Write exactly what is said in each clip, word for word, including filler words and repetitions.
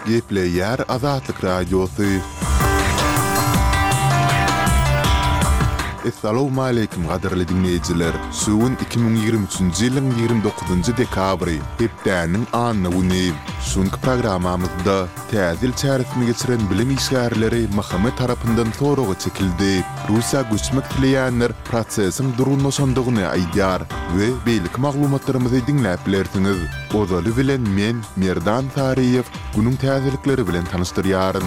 Gepleyer Azatlyk Radiosu. Assalamu alaykum gaderli dinleyijiler. Suwun iki bin ýigirme üçinji ýylyň ýigirme dokuzunjy dekabry, hepdäniň anyny güni. Şonky programamyzda täzil çäresini geçiren bilim işgärleri Mahamet tarapyndan soragy çekildi. Russiýa göçmek dileýänler prosesiň durunlaşandygyny aýdýar we beýlik maglumatlarymyzy dinläp bilersiňiz. Ozaly bilen men Merdan Tariýew günüň täzelikleri bilen tanışdyrýaryn.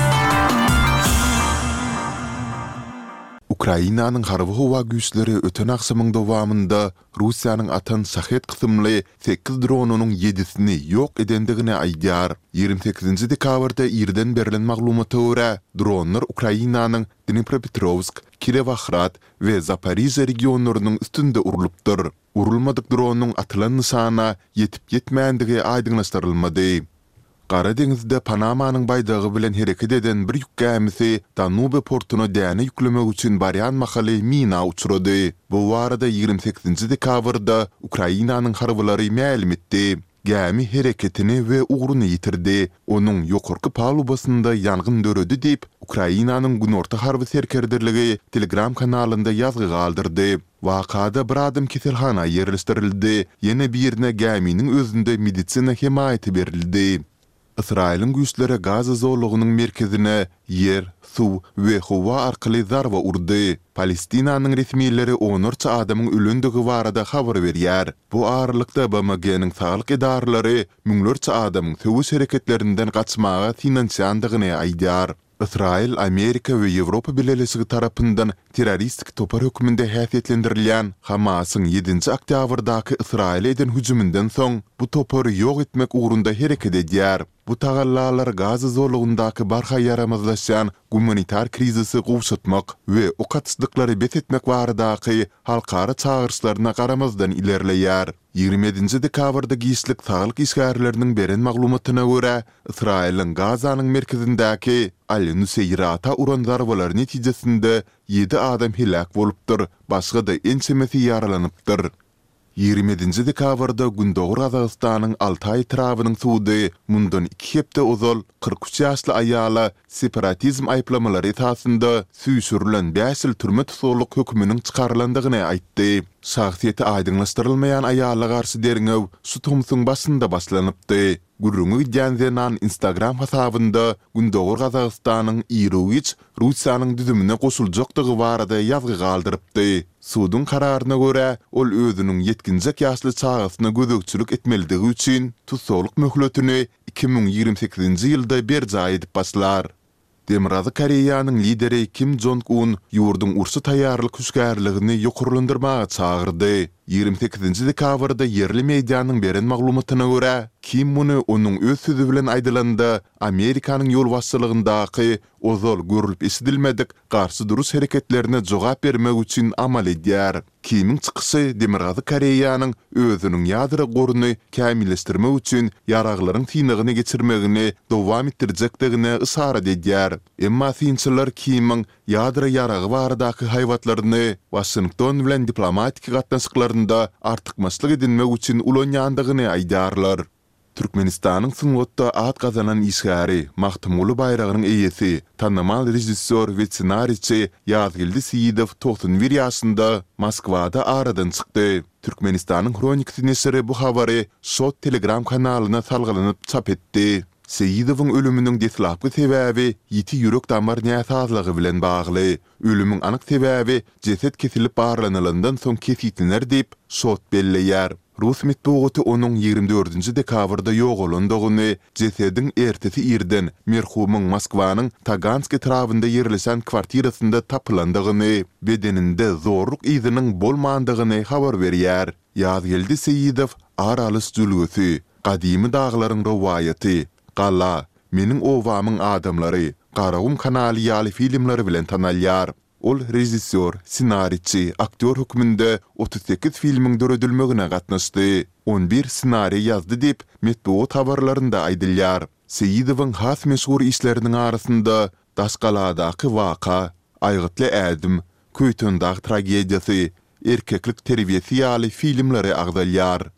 Ukrainanyň harby howa güýçleri öten aksymyň dowamında Russiýanyň atan şahet kysymly sekiz dronunyň yedisini ýok edendigini aýdýar. ýygrimi sekizinji dekabrda ýerden berilen maglumata görä, dronlar Ukrainanyň Dnipropetrovsk, Kirovohrad we Zaporizhzhia regionlarynyň üstünde urulypdyr. Urulmadyk dronunyň atylan nysana ýetip ýetmänligi aýdynlaşdyrylmady. Qara deňizde Panamanyň baýdagy bilen hereket eden bir ýük gemisi Danube portuna däne ýüklemek üçin barýan mahaly mina uçurdy. Bu warada ýygrimi sekizinji dekabrda Ukrainanyň harbylary ma'lum etdi. Gemi hereketini we ugruny ýitirdi. Onuň ýokurky palubasynda ýangyn döredi diýip Ukrainanyň Günorta harby serkerdirligi Telegram kanalynda ýazgy galdyrdy. Wakada bir adam keselhana ýerleşdirildi. Ýene birine geminiň özünde medisina himaýaty berildi. Israil'in güýçleri Gaza zorlugynyň merkezine yer, suw we howa arkaly zarba urdy. Palestinanyň resmiýetleri on üç adamyň ölendigi barada habar berýär. Bu aralykda B M G'niň saglyk edaralary müňlerçe adamyň söwüş hereketlerinden gaçmaga finansiýandygyny aýdýar. Israil, Amerika we Ýewropa Birleşigi tarapyndan terroristik topar hökmünde häsiýetlendirilýän Hamasyň ýedinji oktýabrdaky Israil eden hüjümünden soň bu topary ýok etmek ugrunda hereket edýär. Bu tagallalar Gaza zorlugundaky barha yaramazlaşan humanitar krizisi gowşatmak we o katsızlyklary bet etmek baradaky halkara çağırışlaryna garamazdan ilerleýär. ýygrimi ýedinji dekabrda giýişlik saglyk işgärleriniň beren maglumatyna görä, Israil'in Gazanyň merkezindäki Al-Nuseyrata uran zarbalary netijesinde ýedi adam helak bolupdyr, başga da ençemesi ýaralanypdyr. ýygrimi ýedinji dekabrda Gündoğur Gazagystanyň Altay trabynyň suwdy mundan iki hepde ozal kırk üç ýaşly aýala separatizm aýplamalary esasında süýşürilen beş ýyl türme tutuluk hökmüniň çykarylandygyny aýtdy. Şahsiýeti aýdynlaşdyrylmaýan aýala garşy derňew şu tumsyň başynda başlanypdy. Gürrüňi Janzenan Instagram hasabynda Gündoğur Gazagystanyň Iroviç Russiýanyň düzümine goşuljakdygy barada ýazgy galdyrypdy. Suwdyň kararyna görä, ol özüniň yetkinjek ýaşly çağasyna gözegçilik etmelidigi üçin tutuluk möhletini iki bin ýygrimi sekizinji ýylda berja edip başlar. Demirazy Koreýanyň lideri Kim Jong-un ýurduň ursy taýýarlyk hüsgärligini ýokurlandyrmaga çağırdy. ýygrimi sekizinji dekabrda yerli mediýanyň beren maglumatyna görä, Kim muny onuň öz sözü bilen aýdylanda Amerikanyň ýol başçylygyndaky ozal görülip esidilmedik garşy durus hereketlerine jogap bermek üçin amal edýär. Kimiň çykyşy Demirazy Koreýanyň özüniň ýadra goruny kämilleşdirmek üçin ýaraglaryň tynygyny geçirmegini dowam etdirjekdigine ysara edýär. Emma synçylar Kimiň ýadra ýaragy baradaky haýwatlaryny Washington bilen diplomatik gatnaşyklarynda artykmaçlyk edilmek üçin ulanýandygyny aýdýarlar. Türkmenistanyň Sungotda at gazanan işgäri Mahtumulu baýragynyň eýesi, tannamal rejissor we ssenariçi Ýazgyldy Seýidow doksan bir ýaşynda Moskwada aradan çykdy. Türkmenistanyň Kronikasy nesiri bu habary şot Telegram kanalyna salgylanyp çap etdi. Seýidowyň ölüminiň deslapky sebäbi ýeti ýürek damar näsazlygy bilen bagly. Ölümüň anyk sebäbi jeset kesilip barlanylyndan soň kesitler diýip şot belleýär. Rus mitbugaty onuň ýygrimi dördünji dekabrda ýogalandygyny, jesediň ertesi ýerden merhumyň Moskwanyň Taganski trabynda ýerleşen kwartirasynda tapylandygyny, bedeninde zorluk iziniň bolmandygyny habar berýär. Ýazgyldy Seýidow aralys jülgüsi, gadymy daglaryň rowayaty, Gala, meniň owamyň adamlary, Garagum kanaly ýaly filmleri bilen tanalýar. Ol rejissor, ssenariçi, aktyor hökmünde otuz sekiz filmiň döredilmegine gatnaşdy. on bir ssenari ýazdy diýip metbuat habarlarynda aýdylýar. Seýidowyň has meşhur işleriniň arasynda Daşgaladaky waka, Aýgytly ädim, Köýtöndag tragediýasy, erkeklik terbiýesi ýaly filmleri agdalýar.